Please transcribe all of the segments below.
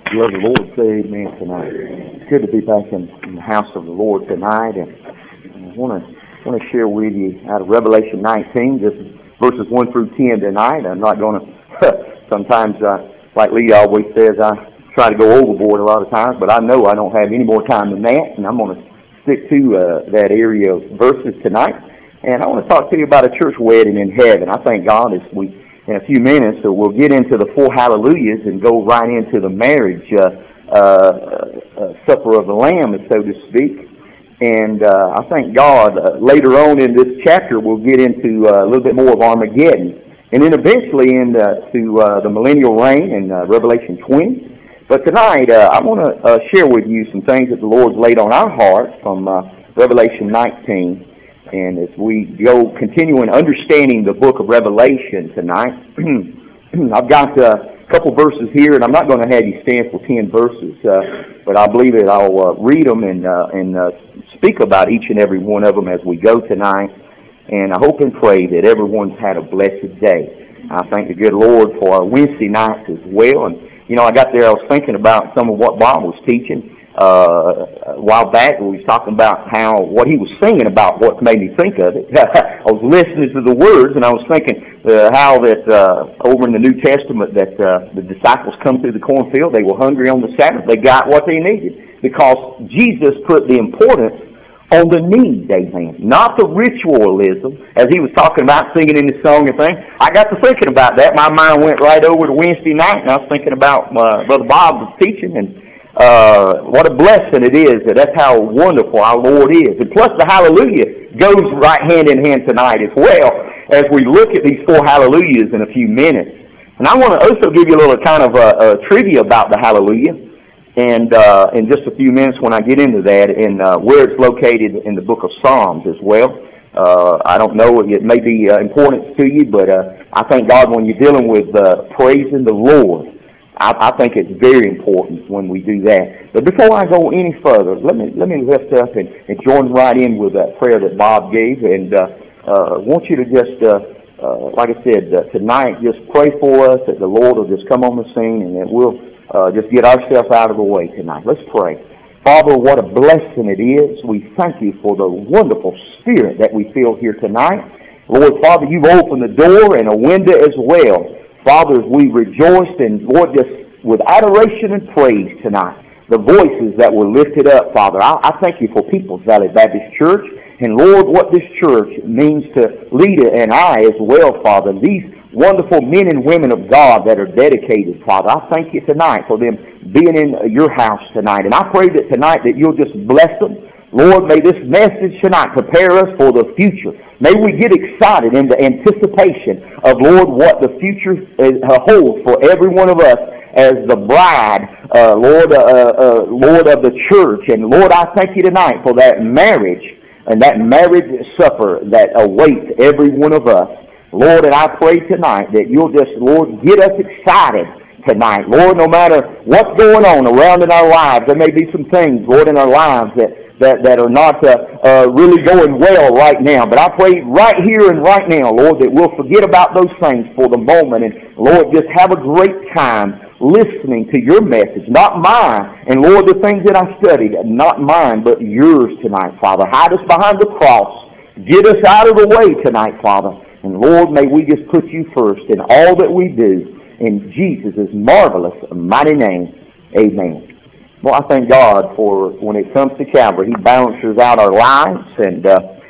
Love the Lord, say amen tonight. It's good to be back in the house of the Lord tonight, and I want to share with you out of Revelation 19, just verses 1 through 10 tonight. I'm not going to, sometimes, like Lee always says, I try to go overboard a lot of times, but I know I don't have any more time than that, and I'm going to stick to that area of verses tonight. And I want to talk to you about a church wedding in heaven. I thank God as we, in a few minutes, so we'll get into the four hallelujahs and go right into the marriage supper of the Lamb, so to speak. And I thank God later on in this chapter we'll get into a little bit more of Armageddon. And then eventually into the millennial reign in Revelation 20. But tonight I want to share with you some things that the Lord's laid on our hearts from Revelation 19. And as we go continuing understanding the book of Revelation tonight, I've got a couple verses here, and I'm not going to have you stand for 10 verses, but I believe that I'll read them and speak about each and every one of them as we go tonight. And I hope and pray that everyone's had a blessed day. I thank the good Lord for our Wednesday nights as well. And, you know, I got there, I was thinking about some of what Bob was teaching a while back. We was talking about what he was singing about, what made me think of it. I was listening to the words, and I was thinking how that over in the New Testament that the disciples come through the cornfield. They were hungry on the Sabbath. They got what they needed because Jesus put the importance on the need, amen. Not the ritualism, as he was talking about singing in the song and thing. I got to thinking about that. My mind went right over to Wednesday night, and I was thinking about Brother Bob was teaching, and what a blessing it is that's how wonderful our Lord is. And plus the hallelujah goes right hand in hand tonight as well as we look at these four hallelujahs in a few minutes. And I want to also give you a little kind of trivia about the hallelujah and in just a few minutes when I get into that and where it's located in the book of Psalms as well. I don't know, it may be important to you, but I thank God when you're dealing with praising the Lord. I think it's very important when we do that. But before I go any further, let me lift up and join right in with that prayer that Bob gave. And I want you to just, like I said, tonight, just pray for us that the Lord will just come on the scene and that we'll just get ourselves out of the way tonight. Let's pray. Father, what a blessing it is. We thank you for the wonderful spirit that we feel here tonight. Lord, Father, you've opened the door and a window as well. Father, as we rejoiced and, Lord, just with adoration and praise tonight, the voices that were lifted up, Father, I thank you for People's Valley Baptist Church. And, Lord, what this church means to Lita and I as well, Father, these wonderful men and women of God that are dedicated, Father. I thank you tonight for them being in your house tonight. And I pray that tonight that you'll just bless them. Lord, may this message tonight prepare us for the future. May we get excited in the anticipation of, Lord, what the future holds for every one of us as the bride, Lord of the church. And, Lord, I thank you tonight for that marriage and that marriage supper that awaits every one of us. Lord, and I pray tonight that you'll just, Lord, get us excited tonight. Lord, no matter what's going on around in our lives, there may be some things, Lord, in our lives that are not really going well right now. But I pray right here and right now, Lord, that we'll forget about those things for the moment. And, Lord, just have a great time listening to your message, not mine. And, Lord, the things that I studied, not mine, but yours tonight, Father. Hide us behind the cross. Get us out of the way tonight, Father. And, Lord, may we just put you first in all that we do. In Jesus' marvelous, mighty name, amen. Well, I thank God for when it comes to Calvary, he balances out our lives. And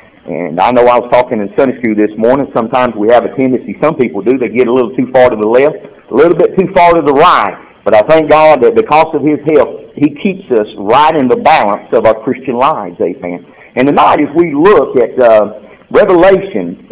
I know I was talking in Sunday school this morning. Sometimes we have a tendency, some people do, they get a little too far to the left, a little bit too far to the right. But I thank God that because of his help, he keeps us right in the balance of our Christian lives, amen. And tonight, as we look at Revelation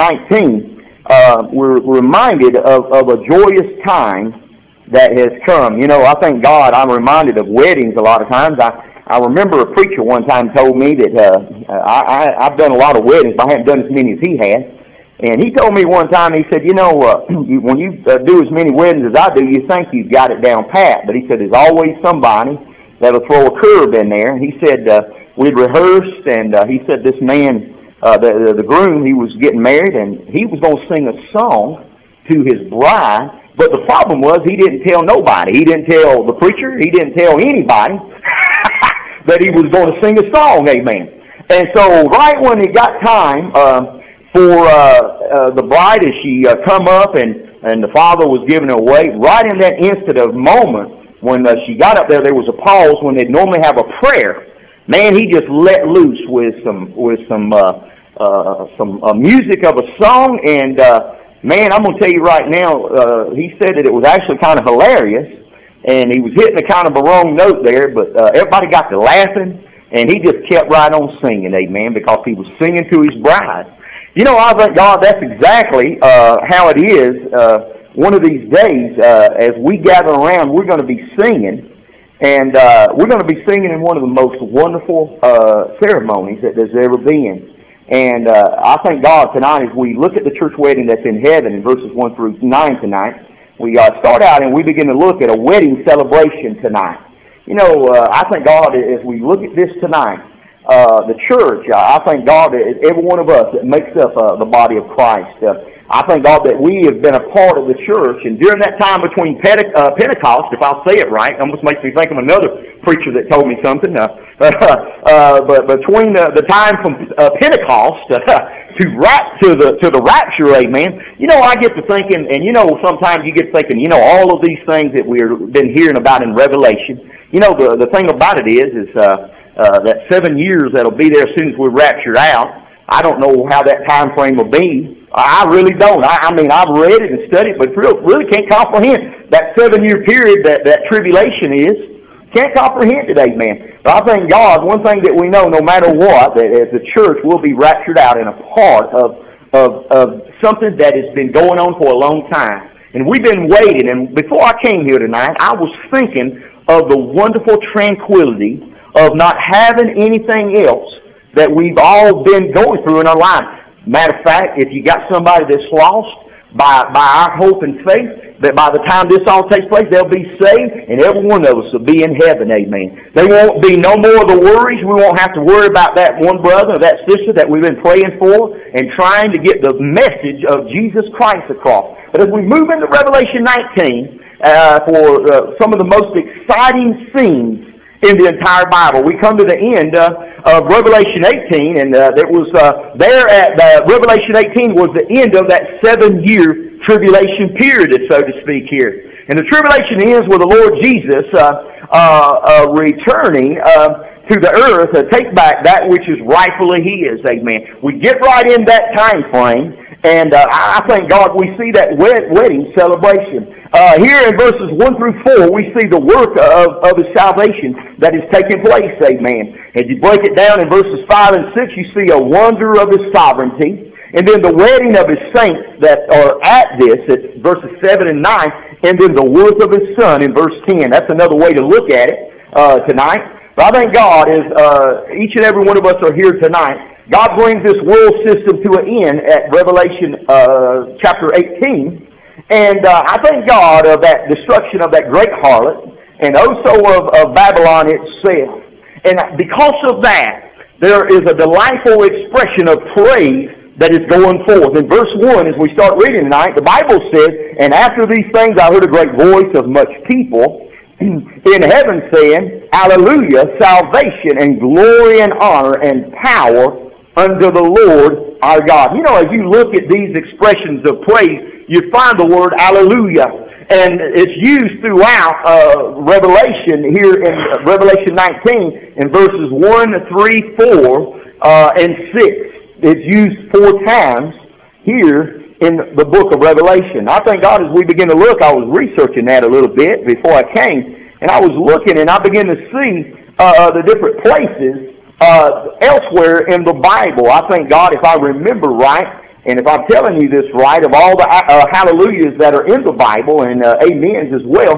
19, we're reminded of a joyous time that has come. You know, I thank God I'm reminded of weddings a lot of times. I remember a preacher one time told me that I've done a lot of weddings, but I haven't done as many as he has. And he told me one time, he said, you know, when you do as many weddings as I do, you think you've got it down pat. But he said, there's always somebody that'll throw a curve in there. He said, we'd rehearsed, and he said this man, the groom, he was getting married, and he was going to sing a song to his bride But the problem was he didn't tell nobody. He didn't tell the preacher. He didn't tell anybody that he was going to sing a song, amen. And so right when it got time for the bride as she come up and the father was giving her away, right in that instant of moment when she got up there was a pause when they'd normally have a prayer. Man, he just let loose with some music of a song, and man, I'm going to tell you right now, he said that it was actually kind of hilarious, and he was hitting a kind of a wrong note there, but everybody got to laughing, and he just kept right on singing, amen, because he was singing to his bride. You know, I think, God, that's exactly how it is. One of these days, as we gather around, we're going to be singing, and we're going to be singing in one of the most wonderful ceremonies that there's ever been. And I thank God tonight as we look at the church wedding that's in heaven in verses 1 through 9 tonight, we start out and we begin to look at a wedding celebration tonight. You know, I thank God as we look at this tonight, the church, I thank God that every one of us that makes up the body of Christ. I thank God that we have been a part of the church, and during that time between Pentecost, if I'll say it right, it almost makes me think of another preacher that told me something, but between the time from Pentecost to the rapture, amen, you know, I get to thinking, and you know, sometimes you get thinking, you know, all of these things that we've been hearing about in Revelation, you know, the thing about it is that 7 years that'll be there as soon as we're raptured out. I don't know how that time frame will be. I really don't. I mean, I've read it and studied it, but really can't comprehend that 7-year period that tribulation is. Can't comprehend it, amen. But I thank God, one thing that we know, no matter what, that as the church will be raptured out and a part of something that has been going on for a long time. And we've been waiting, and before I came here tonight, I was thinking of the wonderful tranquility of not having anything else that we've all been going through in our life. Matter of fact, if you got somebody that's lost, by our hope and faith, that by the time this all takes place, they'll be saved, and every one of us will be in heaven, amen. There won't be no more of the worries. We won't have to worry about that one brother or that sister that we've been praying for and trying to get the message of Jesus Christ across. But as we move into Revelation 19, for some of the most exciting scenes in the entire Bible, we come to the end of Revelation 18, and it was there at Revelation 18 was the end of that 7-year tribulation period, so to speak here. And the tribulation ends with the Lord Jesus returning to the earth to take back that which is rightfully His, amen. We get right in that time frame, and I thank God we see that wedding celebration. Here in verses 1 through 4, we see the work of His salvation that is taking place, amen. As you break it down in verses 5 and 6, you see a wonder of His sovereignty, and then the wedding of His saints that are at this, at verses 7 and 9, and then the worth of His Son in verse 10. That's another way to look at it tonight. But I thank God as each and every one of us are here tonight, God brings this world system to an end at Revelation chapter 18. And I thank God of that destruction of that great harlot and also of Babylon itself. And because of that, there is a delightful expression of praise that is going forth. In verse 1, as we start reading tonight, the Bible says, "And after these things I heard a great voice of much people in heaven saying, Alleluia, salvation and glory and honor and power unto the Lord our God." You know, as you look at these expressions of praise, you find the word Alleluia. And it's used throughout Revelation here in Revelation 19 in verses 1, 3, 4, and 6. It's used 4 times here in the book of Revelation. I thank God as we begin to look, I was researching that a little bit before I came, and I was looking and I began to see the different places elsewhere in the Bible. I thank God, if I remember right, and if I'm telling you this right, of all the hallelujahs that are in the Bible, and amens as well,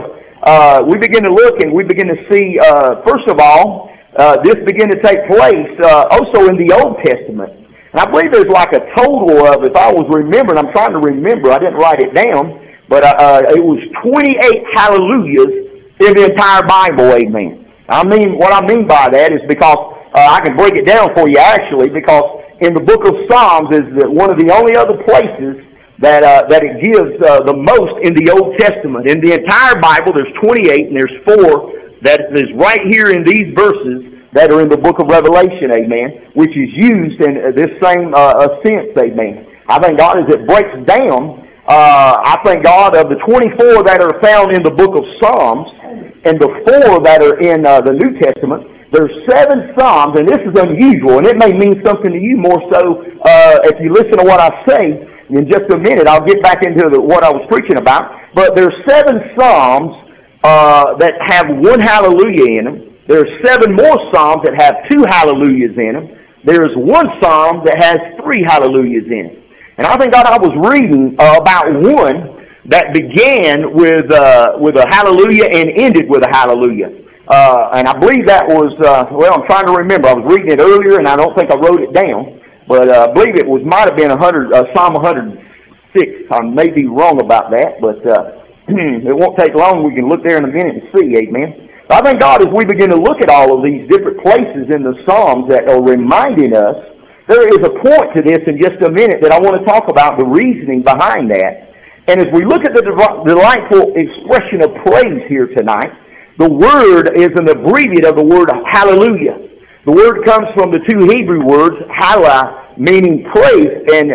we begin to look and we begin to see, first of all, this begin to take place also in the Old Testament. And I believe there's like a total of, if I was remembering, I'm trying to remember, I didn't write it down, but it was 28 hallelujahs in the entire Bible, amen. I mean, what I mean by that is because I can break it down for you actually, because in the book of Psalms is one of the only other places that it gives the most in the Old Testament. In the entire Bible, there's 28, and there's 4 that is right here in these verses that are in the book of Revelation, amen, which is used in this same sense, amen. I thank God as it breaks down, I thank God of the 24 that are found in the book of Psalms and the 4 that are in the New Testament. There's 7 Psalms, and this is unusual, and it may mean something to you more so if you listen to what I say. In just a minute, I'll get back into what I was preaching about. But there's 7 Psalms that have 1 hallelujah in them. There's 7 more Psalms that have 2 hallelujahs in them. There's 1 Psalm that has 3 hallelujahs in it. And I think I was reading about one that began with a hallelujah and ended with a hallelujah. And I believe that was, I'm trying to remember. I was reading it earlier, and I don't think I wrote it down. But I believe it might have been Psalm 106. I may be wrong about that, but it won't take long. We can look there in a minute and see, amen. But I thank God as we begin to look at all of these different places in the Psalms that are reminding us, there is a point to this in just a minute that I want to talk about the reasoning behind that. And as we look at the delightful expression of praise here tonight, the word is an abbreviate of the word hallelujah. The word comes from the 2 Hebrew words, hallah, meaning praise, and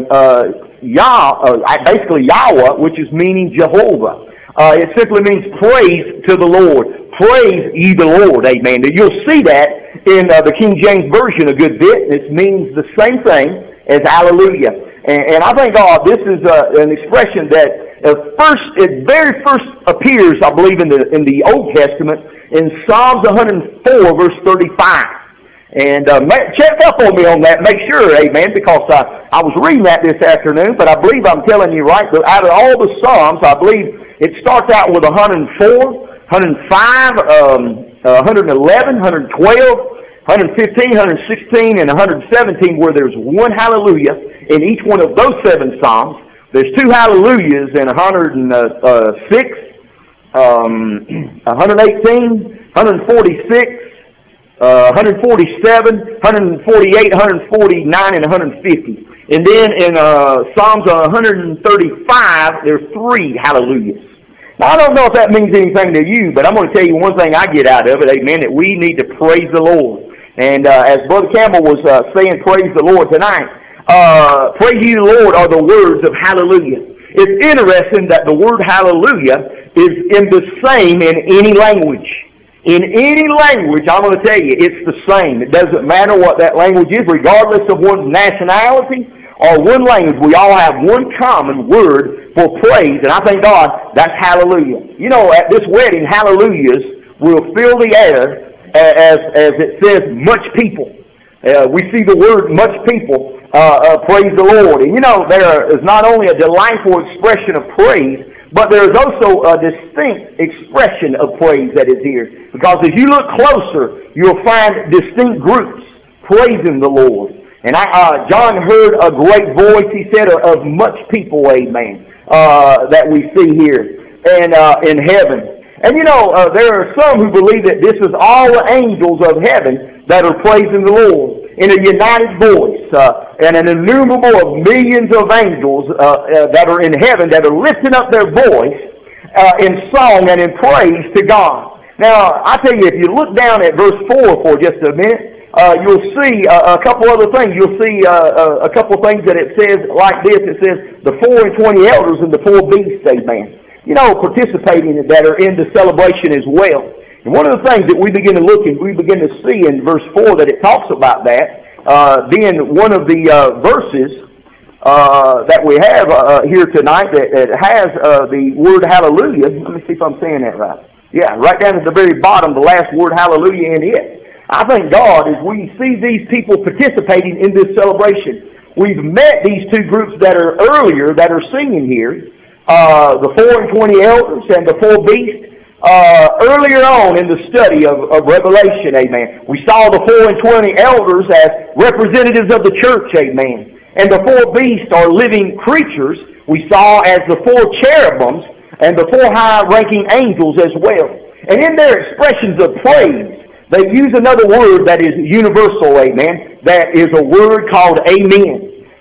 basically Yahweh, which is meaning Jehovah. It simply means praise to the Lord. Praise ye the Lord, amen. You'll see that in the King James Version a good bit. It means the same thing as hallelujah. And I thank God this is an expression that it very first appears, I believe, in the Old Testament in Psalms 104, verse 35. And check up on me on that. Make sure, amen, because I was reading that this afternoon, but I believe I'm telling you right. Out of all the Psalms, I believe it starts out with 104, 105, 111, 112, 115, 116, and 117, where there's 1 hallelujah in each one of those 7 Psalms. There's 2 hallelujahs in 106, 118, 146, 147, 148, 149, and 150. And then in Psalms 135, there's 3 hallelujahs. Now, I don't know if that means anything to you, but I'm going to tell you one thing I get out of it, amen, that we need to praise the Lord. And as Brother Campbell was saying, praise the Lord tonight, praise ye the Lord are the words of hallelujah. It's interesting that the word hallelujah is in the same in any language. In any language, I'm going to tell you, it's the same. It doesn't matter what that language is, regardless of one's nationality or one language. We all have one common word for praise, and I thank God that's hallelujah. You know, at this wedding, hallelujahs will fill the air as it says, much people. We see the word much people praise the Lord. And you know, there is not only a delightful expression of praise, but there is also a distinct expression of praise that is here. Because as you look closer, you'll find distinct groups praising the Lord. And John heard a great voice, he said, of much people, amen, that we see here and in heaven. And you know, there are some who believe that this is all the angels of heaven that are praising the Lord in a united voice, and an innumerable of millions of angels that are in heaven that are lifting up their voice in song and in praise to God. Now, I tell you, if you look down at verse 4 for just a minute, you'll see a couple other things. You'll see a couple things that it says like this. It says, the 4 and 20 elders and the 4 beasts, amen. You know, participating that are in the celebration as well. And one of the things that we begin to look and we begin to see in verse 4 that it talks about that, being one of the verses that we have here tonight that has the word hallelujah. Let me see if I'm saying that right. Yeah, right down at the very bottom, the last word hallelujah in it. I thank God as we see these people participating in this celebration. We've met these 2 groups that are earlier that are singing here, the 4 and 20 elders and the 4 beasts. Earlier on in the study of Revelation, amen, we saw the 4 and 20 elders as representatives of the church, amen. And the 4 beasts are living creatures we saw as the 4 cherubims and the 4 high-ranking angels as well. And in their expressions of praise, they use another word that is universal, amen. That is a word called amen.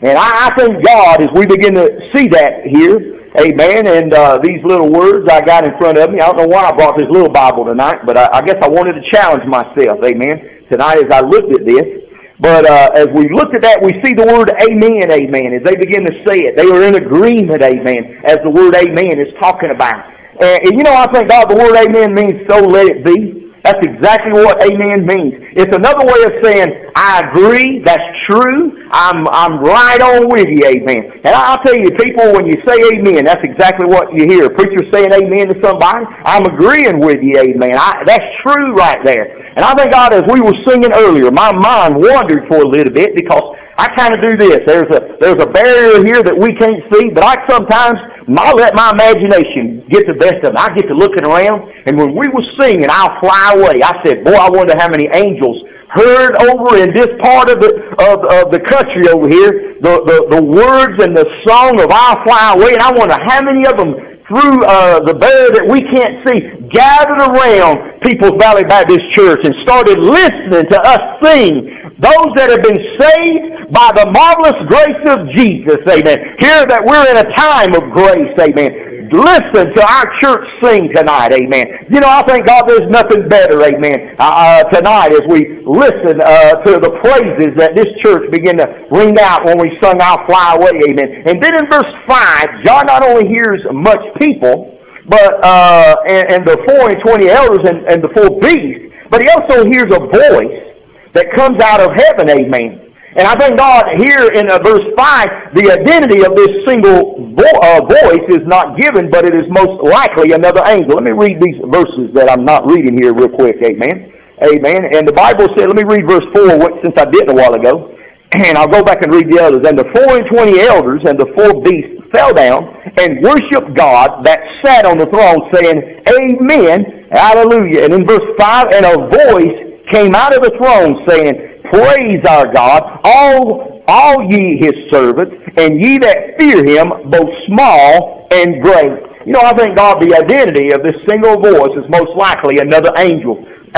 And I thank God as we begin to see that here, amen, and these little words I got in front of me. I don't know why I brought this little Bible tonight, but I guess I wanted to challenge myself, amen, tonight as I looked at this. But as we looked at that, we see the word amen, amen, as they begin to say it. They are in agreement, amen, as the word amen is talking about. And you know, I thank God the word amen means so let it be. That's exactly what amen means. It's another way of saying, I agree, that's true, I'm right on with you, amen. And I'll tell you, people, when you say amen, that's exactly what you hear. A preacher saying amen to somebody, I'm agreeing with you, amen. That's true right there. And I thank God, as we were singing earlier, my mind wandered for a little bit because I kind of do this. There's a barrier here that we can't see, but I sometimes let my imagination get the best of me. I get to looking around, and when we were singing, I'll fly away. I said, boy, I wonder how many angels heard over in this part of the country over here, the words and the song of I'll fly away, and I wonder how many of them through the barrier that we can't see gathered around People's Valley Baptist Church and started listening to us sing. Those that have been saved by the marvelous grace of Jesus, amen. Hear that we're in a time of grace, amen. Listen to our church sing tonight, amen. You know, I thank God there's nothing better, amen, tonight as we listen to the praises that this church began to ring out when we sung I'll Fly Away, amen. And then in verse 5, John not only hears much people, but and the 4 and 20 elders and the 4 beasts, but he also hears a voice that comes out of heaven, amen. And I thank God here in verse 5, the identity of this single voice is not given, but it is most likely another angel. Let me read these verses that I'm not reading here real quick, amen. Amen. And the Bible said, let me read verse 4, since I didn't a while ago, and I'll go back and read the others. And the 4 and 20 elders and the 4 beasts fell down and worshiped God that sat on the throne, saying, Amen, hallelujah. And in verse 5, and a voice came out of the throne, saying, Praise our God, all ye his servants, and ye that fear him, both small and great. You know, I thank God the identity of this single voice is most likely another angel.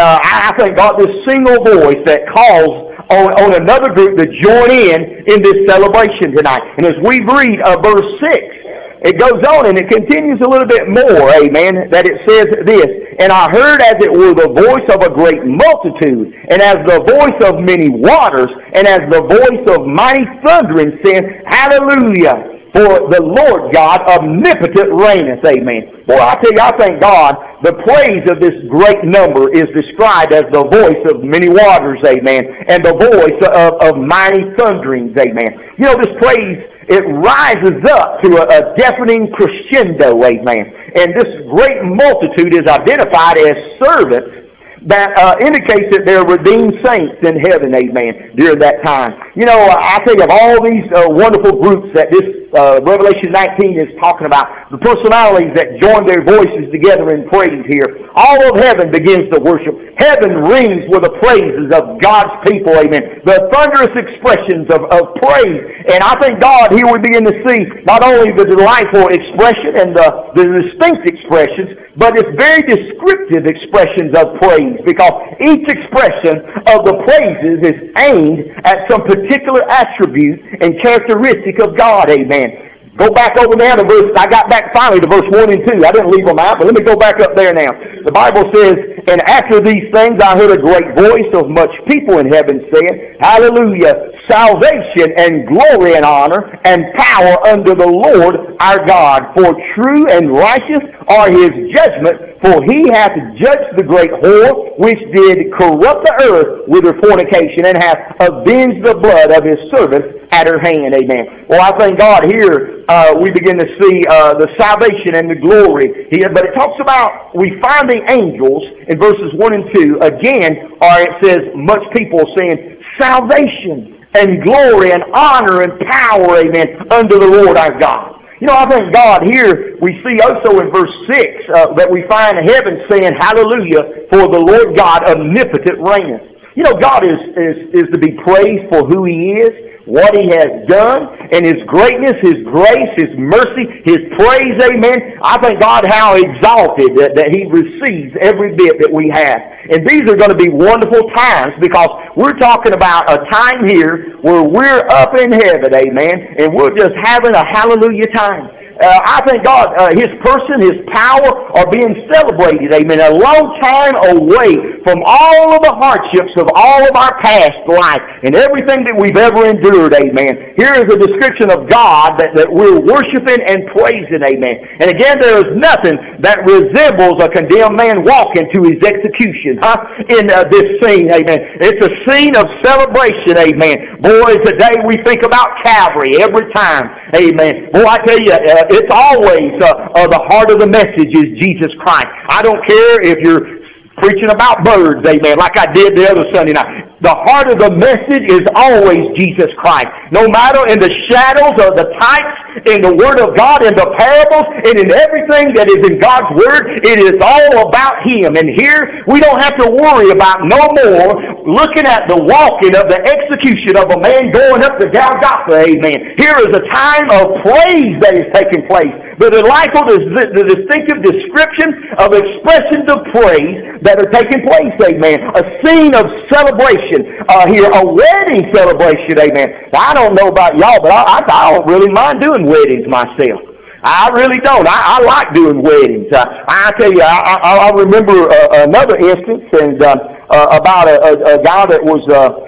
I thank God this single voice that calls on another group to join in this celebration tonight. And as we read verse 6, it goes on and it continues a little bit more, amen, that it says this, And I heard as it were the voice of a great multitude, and as the voice of many waters, and as the voice of mighty thundering, saying, Hallelujah! For the Lord God omnipotent reigneth, amen. Boy, I tell you, I thank God, the praise of this great number is described as the voice of many waters, amen, and the voice of mighty thunderings, amen. You know, this praise, it rises up to a deafening crescendo, amen. And this great multitude is identified as servants that indicates that they're redeemed saints in heaven, amen, during that time. You know, I think of all these wonderful groups that this Revelation 19 is talking about, the personalities that join their voices together in praise here. All of heaven begins to worship. Heaven rings with the praises of God's people, amen. The thunderous expressions of praise. And I thank God here we begin to see not only the delightful expression and the distinct expressions, but it's very descriptive expressions of praise, because each expression of the praises is aimed at some particular attribute and characteristic of God, amen. Go back over there to verse, I got back finally to verse 1 and 2. I didn't leave them out, but let me go back up there now. The Bible says, And after these things I heard a great voice of much people in heaven saying, Hallelujah, salvation and glory and honor and power unto the Lord our God. For true and righteous are his judgments, for he hath judged the great whore, which did corrupt the earth with her fornication, and hath avenged the blood of his servants at her hand. Amen. Well, I thank God here we begin to see the salvation and the glory here. But it talks about, we find the angels in verses 1 and 2, again, or it says much people saying, salvation and glory and honor and power, amen, unto the Lord our God. You know, I thank God here we see also in verse 6 that we find heaven saying, Hallelujah, for the Lord God omnipotent reigneth. You know, God is to be praised for who he is. what He has done, and His greatness, His grace, His mercy, His praise, amen. I thank God how exalted that He receives every bit that we have. And these are going to be wonderful times because we're talking about a time here where we're up in heaven, amen, and we're just having a hallelujah time. I thank God, His person, His power are being celebrated, amen, a long time away from all of the hardships of all of our past life and everything that we've ever endured, amen. Here is a description of God that we're worshiping and praising, amen. And again, there is nothing that resembles a condemned man walking to his execution, in this scene, amen. It's a scene of celebration, amen. Boy, today we think about Calvary every time, amen. Boy, I tell you, it's always the heart of the message is Jesus Christ. I don't care if you're preaching about birds, amen, like I did the other Sunday night. The heart of the message is always Jesus Christ. No matter in the shadows or the types, in the Word of God, in the parables, and in everything that is in God's Word, it is all about Him. And here, we don't have to worry about no more looking at the walking of the execution of a man going up to Golgotha, amen. Here is a time of praise that is taking place. The delightful, the distinctive description of expressions of praise that are taking place, amen. A scene of celebration here, a wedding celebration, amen. Now, I don't know about y'all, but I don't really mind doing weddings myself. I really don't. I like doing weddings. I tell you, I remember another instance and about a guy that was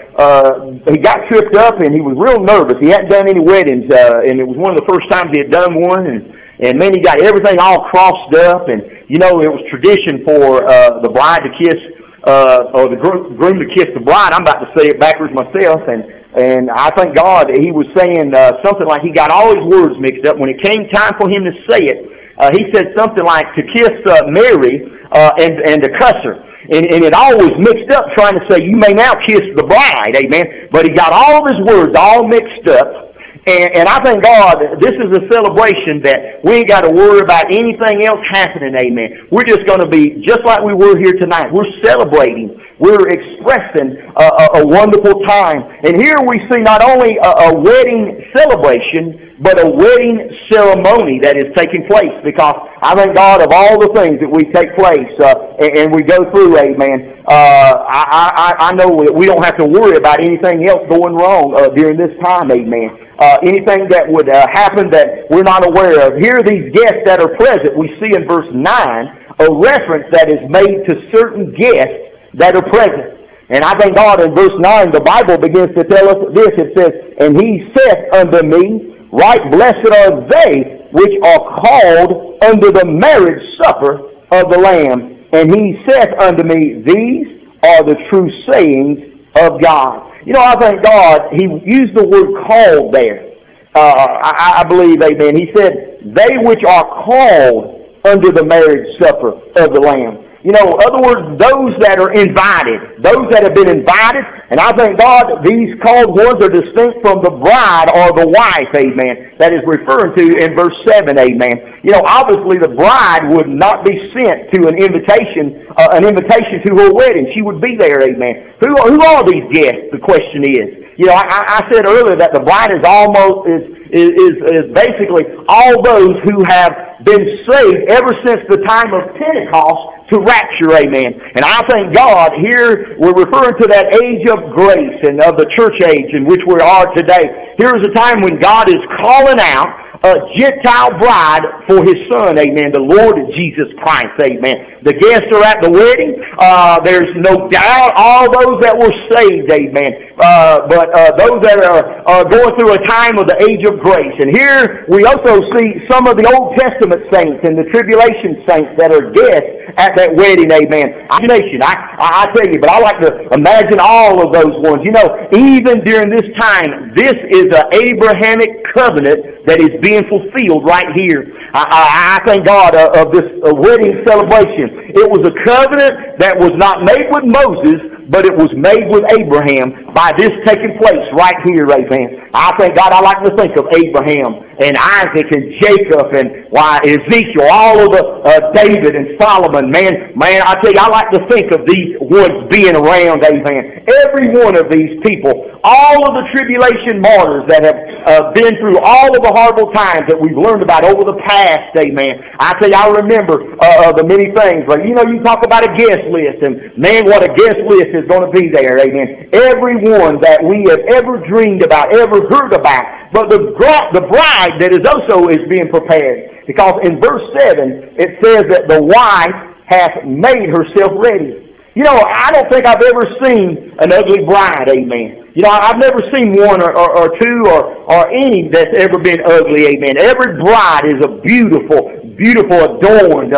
he got tripped up and he was real nervous. He hadn't done any weddings, and it was one of the first times he had done one, and man, he got everything all crossed up, and you know, it was tradition for the bride to kiss or the groom to kiss the bride. I'm about to say it backwards myself, and I thank God he was saying something like he got all his words mixed up. When it came time for him to say it, he said something like to kiss Mary and to cuss her. And it all was mixed up trying to say, you may now kiss the bride, amen. But he got all of his words all mixed up. And I thank God this is a celebration that we ain't got to worry about anything else happening, amen. We're just going to be just like we were here tonight. We're celebrating. We're expressing a wonderful time. And here we see not only a wedding celebration, but a wedding ceremony that is taking place. Because I thank God of all the things that we take place and we go through, amen. I know that we don't have to worry about anything else going wrong during this time, amen. Anything that would happen that we're not aware of. Here are these guests that are present. We see in verse 9 a reference that is made to certain guests that are present. And I thank God in verse 9 the Bible begins to tell us this. It says, and he saith unto me, right blessed are they which are called unto the marriage supper of the Lamb. And he saith unto me, these are the true sayings of God. You know, I thank God he used the word called there. I believe, amen. He said, they which are called unto the marriage supper of the Lamb. You know, in other words, those that are invited, those that have been invited, and I thank God these called ones are distinct from the bride or the wife, amen, that is referring to in verse 7, amen. You know, obviously the bride would not be sent to an invitation to her wedding. She would be there, amen. Who are these guests, the question is? You know, I said earlier that the bride is basically all those who have been saved ever since the time of Pentecost to rapture, amen. And I thank God here we're referring to that age of grace and of the church age in which we are today. Here is a time when God is calling out a Gentile bride for His Son, amen, the Lord Jesus Christ, amen. The guests are at the wedding. There's no doubt all those that were saved, amen. But those that are going through a time of the age of grace. And here we also see some of the Old Testament saints and the tribulation saints that are guests at that wedding, amen. I tell you, but I like to imagine all of those ones. You know, even during this time, this is an Abrahamic covenant that is being fulfilled right here. I thank God of this wedding celebration. It was a covenant that was not made with Moses, but it was made with Abraham by this taking place right here, amen. I thank God I like to think of Abraham and Isaac and Jacob and Why, Ezekiel, all of David and Solomon, man, I tell you, I like to think of these ones being around, amen. Every one of these people, all of the tribulation martyrs that have been through all of the horrible times that we've learned about over the past, amen. I tell you, I remember the many things. Like, you know, you talk about a guest list, and man, what a guest list is going to be there, amen. Everyone that we have ever dreamed about, ever heard about, but the bride that is also is being prepared. Because in verse 7, it says that the wife hath made herself ready. You know, I don't think I've ever seen an ugly bride, amen. You know, I've never seen one or two or any that's ever been ugly, amen. Every bride is a beautiful, adorned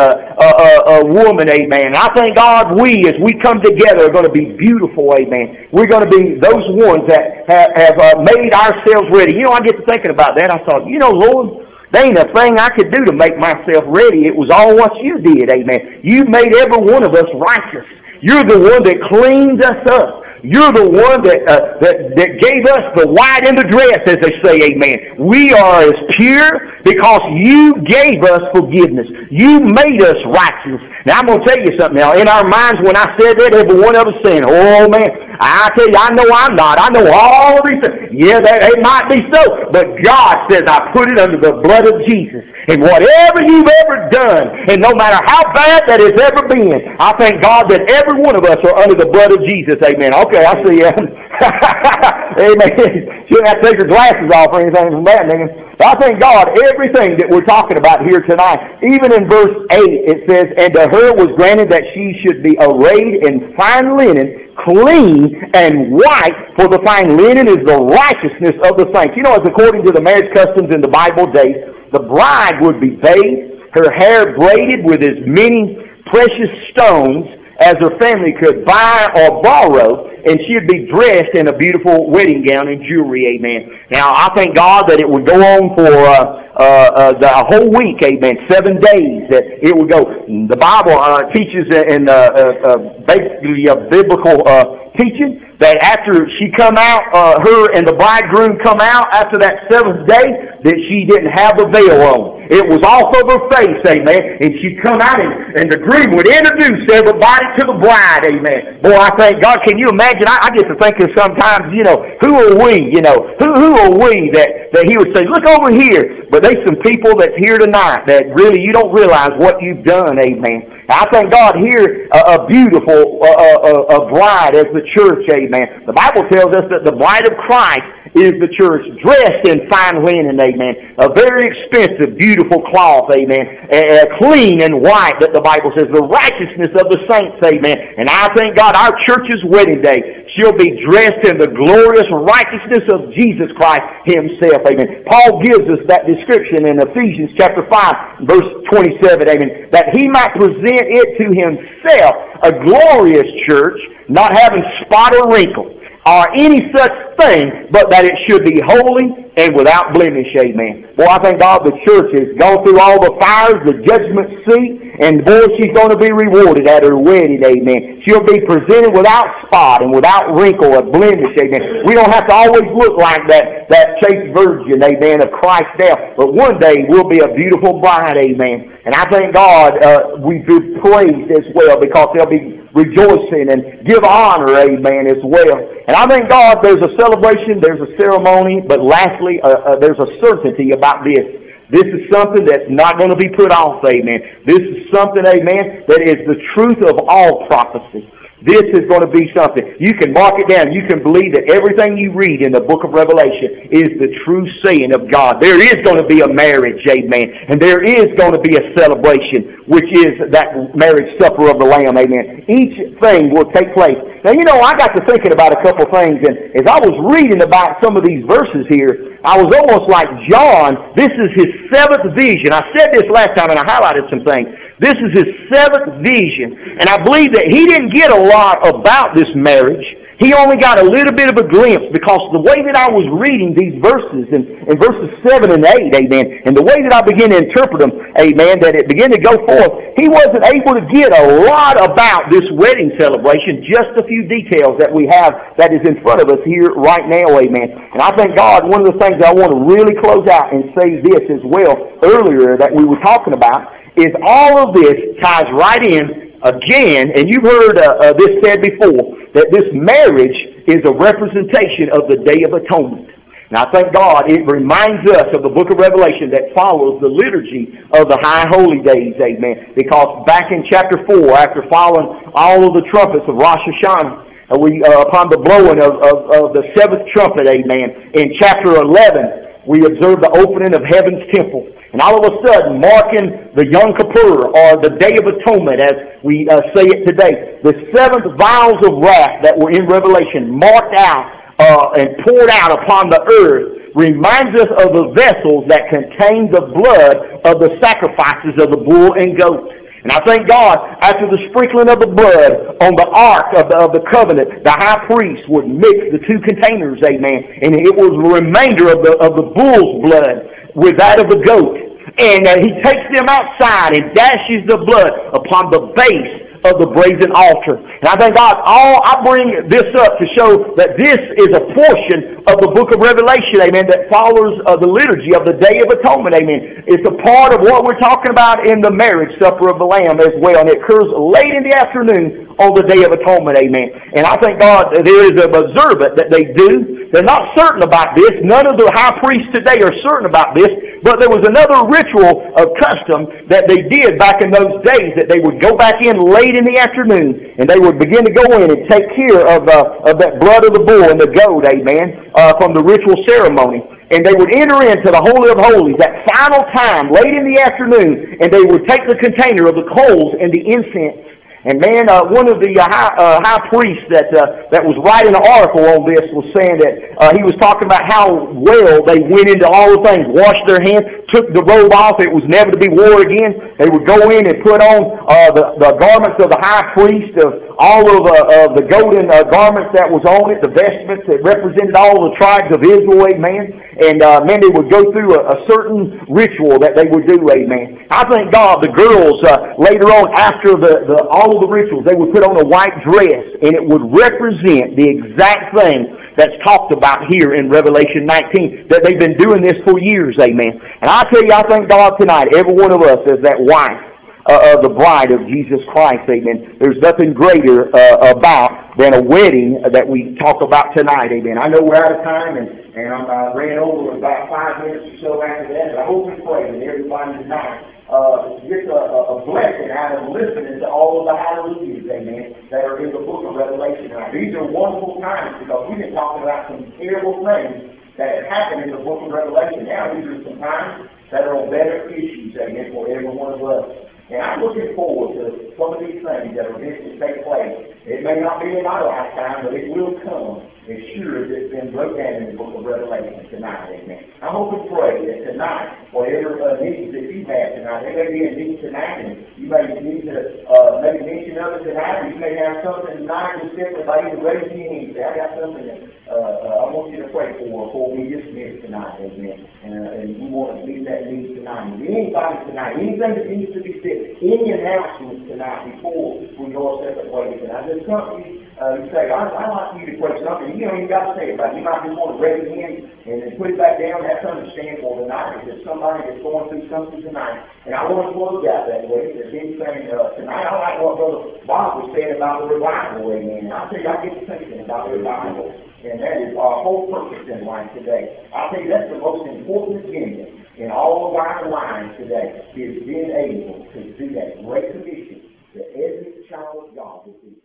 woman, amen. I thank God as we come together, are going to be beautiful, amen. We're going to be those ones that have made ourselves ready. You know, I get to thinking about that. I thought, you know, Lord, there ain't a thing I could do to make myself ready. It was all what you did, amen. You made every one of us righteous. You're the one that cleans us up. You're the one that gave us the white in the dress, as they say, amen. We are as pure because you gave us forgiveness. You made us righteous. Now, I'm going to tell you something now. In our minds, when I said that, every one of us saying, oh, man, I tell you, I know I'm not. I know all of these things. Yeah, it might be so. But God says, I put it under the blood of Jesus. And whatever you've ever done, and no matter how bad that has ever been, I thank God that every one of us are under the blood of Jesus. Amen. Okay, I see you. Amen. Shouldn't have to take your glasses off or anything from that, nigga. I thank God, everything that we're talking about here tonight, even in verse 8, it says, and to her was granted that she should be arrayed in fine linen, clean and white, for the fine linen is the righteousness of the saints. You know, as according to the marriage customs in the Bible days, the bride would be bathed, her hair braided with as many precious stones as her family could buy or borrow, and she'd be dressed in a beautiful wedding gown and jewelry, amen. Now, I thank God that it would go on for the whole week, amen, 7 days, that it would go. The Bible teaches in basically a biblical teaching that after she come out, her and the bridegroom come out after that 7th day, that she didn't have a veil on. It was off of her face, amen. And she'd come out and the groom would introduce everybody to the bride, amen. Boy, I thank God. Can you imagine? I get to thinking sometimes, you know, who are we, you know, who are we that he would say, look over here. But there's some people that's here tonight that really you don't realize what you've done, amen. I thank God here a beautiful bride as the church, amen. The Bible tells us that the bride of Christ is the church, dressed in fine linen, amen. A very expensive, beautiful cloth, amen. Clean and white, that the Bible says, the righteousness of the saints, amen. And I thank God our church's wedding day, she'll be dressed in the glorious righteousness of Jesus Christ himself, amen. Paul gives us that description in Ephesians chapter 5, verse 27, amen. That he might present it to himself, a glorious church, not having spot or wrinkle, or any such thing, but that it should be holy and without blemish, amen. Boy, I thank God the church has gone through all the fires, the judgment seat, and boy, she's going to be rewarded at her wedding, amen. She'll be presented without spot and without wrinkle or blemish, amen. We don't have to always look like that chaste virgin, amen, of Christ's death, but one day we'll be a beautiful bride, amen. And I thank God we be praised as well, because they'll be rejoicing and give honor, amen, as well. And I thank God there's a celebration, there's a ceremony, but lastly, there's a certainty about this. This is something that's not going to be put off, amen. This is something, amen, that is the truth of all prophecy. This is going to be something. You can mark it down. You can believe that everything you read in the book of Revelation is the true saying of God. There is going to be a marriage, amen. And there is going to be a celebration, which is that marriage supper of the Lamb, amen. Each thing will take place. Now, you know, I got to thinking about a couple things, and as I was reading about some of these verses here, I was almost like John. This is his 7th vision. I said this last time, and I highlighted some things. This is his 7th vision, and I believe that he didn't get a lot about this marriage. He only got a little bit of a glimpse because the way that I was reading these verses in verses 7 and 8, amen, and the way that I began to interpret them, amen, that it began to go forth, he wasn't able to get a lot about this wedding celebration, just a few details that we have that is in front of us here right now, amen. And I thank God, one of the things that I want to really close out and say this as well earlier that we were talking about is all of this ties right in again, and you've heard this said before, that this marriage is a representation of the Day of Atonement. And I thank God it reminds us of the book of Revelation that follows the liturgy of the High Holy Days, amen. Because back in chapter 4, after following all of the trumpets of Rosh Hashanah, upon the blowing of the seventh trumpet, amen, in chapter 11, we observe the opening of heaven's temple. And all of a sudden, marking the Yom Kippur, or the Day of Atonement, as we say it today, the seventh vials of wrath that were in Revelation, marked out and poured out upon the earth, reminds us of the vessels that contain the blood of the sacrifices of the bull and goat. And I thank God, after the sprinkling of the blood on the ark of the covenant, the high priest would mix the two containers, amen, and it was the remainder of the bull's blood with that of the goat. And he takes them outside and dashes the blood upon the base of the brazen altar. And I thank God, I bring this up to show that this is a portion of the book of Revelation, amen, that follows the liturgy of the Day of Atonement, amen. It's a part of what we're talking about in the marriage supper of the Lamb as well, and it occurs late in the afternoon on the Day of Atonement, amen. And I thank God that there is an observance that they do. They're not certain about this. None of the high priests today are certain about this, but there was another ritual of custom that they did back in those days, that they would go back in late in the afternoon, and they would begin to go in and take care of that blood of the bull and the goat, amen, from the ritual ceremony. And they would enter into the Holy of Holies, that final time, late in the afternoon, and they would take the container of the coals and the incense. And man, one of the high priests that was writing an article on this was saying that he was talking about how well they went into all the things, washed their hands, took the robe off, it was never to be worn again. They would go in and put on the garments of the high priest, of all of the golden garments that was on it, the vestments that represented all the tribes of Israel, amen. And man, they would go through a certain ritual that they would do, amen. I thank God the girls later on, after all of the rituals, they would put on a white dress, and it would represent the exact thing that's talked about here in Revelation 19, that they've been doing this for years, amen. And I tell you, I thank God tonight, every one of us as that wife of the bride of Jesus Christ, amen. There's nothing greater about than a wedding that we talk about tonight, amen. I know we're out of time, and I ran over about 5 minutes or so after that, but I hope and pray that everybody tonight gets a blessing out of listening to all of the hallelujahs, amen, that are in the book of Revelation. Now, these are wonderful times because we've been talking about some terrible things that have happened in the book of Revelation. Now, these are some times that are on better issues, amen, for every one of us. And I'm looking forward to some of these things that are going to take place. It may not be in my lifetime, but it will come as sure as it's been wrote down in the book of Revelation tonight, amen. I hope and pray that tonight, whatever needs that you have tonight, there may be a need tonight, and you may need to make mention of it tonight, or you may have something tonight just simply by either raising your hand. Say, I got something that I want you to pray for before we dismiss tonight, amen. And we want to meet that need tonight. And anybody tonight, anything that needs to be said, any announcements tonight before we go our separate ways. And I just come to you, you say, I'd like you to pray something. You don't even got to say about it. You might just want to raise your hand and then put it back down. That's understandable tonight. If there's somebody that's going through something tonight, and I want to close out that way. If there's anything tonight, I like what Brother Bob was saying about the revival, amen. And I'll tell you, I get to thinking about the revival. And that is our whole purpose in life today. I think that's the most important agenda in all of our lives today, is being able to do that great commission that every child of God will do.